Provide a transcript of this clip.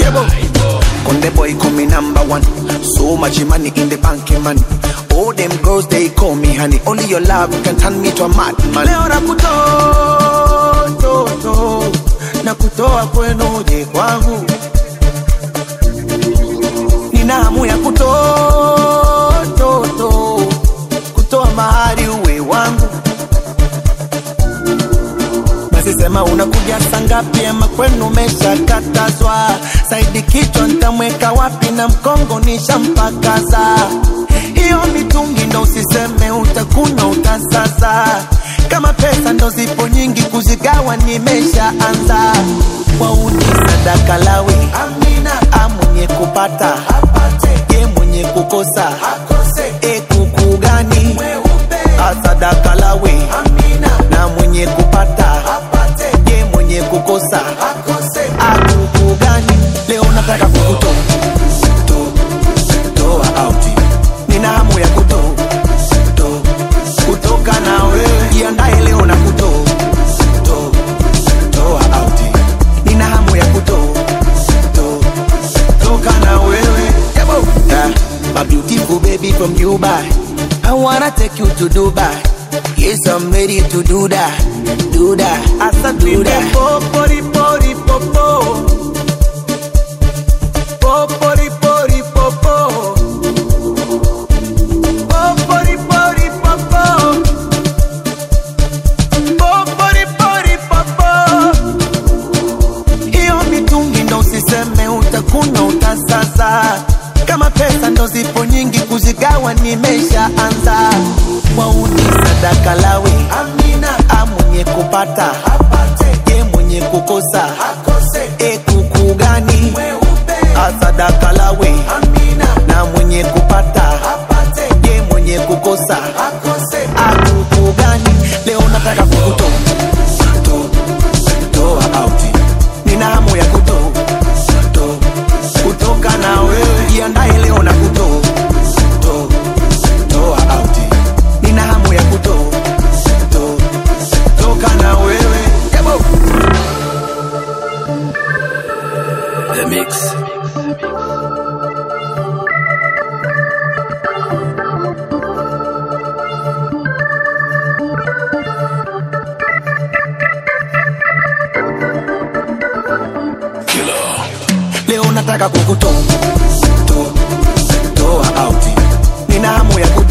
Konde boy call me number one. So much money in the bank, man. All them girls they call me honey. Only your love can turn me to a madman. Leo nakutoa kwenu je kwangu. Nina hamu ya kutoa mahari uwe wangu. Basi sema unakuja sangapi ama kwenu umeshakatazwa. Saidi kichwa nitamweka wapi na mkongo nishampakaza. Hiyo mitungi ndo usiseme utakuna utasasa. Kama pesa ndo zipo nyingi kuzigawa nimeshaanza. Wauni sadaka lawi amina. Mwenye kupata apate, ye mwenye kukosa akose. Kuku gani sadaka lawi amina. Na mwenye kupata apate, ye mwenye kukosa akose. Kuku gani leo nataka kukutoa out. Nina hamu ya kutoka na wewe. Jiandae leo na kutoa out. Nina hamu ya kutoka na wewe. My beautiful baby from Dubai, I wanna take you to Dubai. Yes, I'm ready to do that. I said do that. Popori pori popo. Popori pori popo. Popori pori popo. Popori pori popo. Iyo mitungi ndo usiseme utakuna utasasa. Kama pesa ndo zipo nyingi kuzigawa nimeshaanza. Wauni sadaka lawi amina. Mwenye kupata apate, ye mwenye kukosa akose. Kuku gani sadaka lawi amina. Na mwenye kupata apate, ye mwenye kukosa akose. Kuku gani leo nataka kukutoa out. Nina hamu ya kutoka na wewe. Jiandae leo na kutoa out. Nina hamu ya kutoka na wewe. The Mix. Leo nataka kukutoa out. Nina hamu ya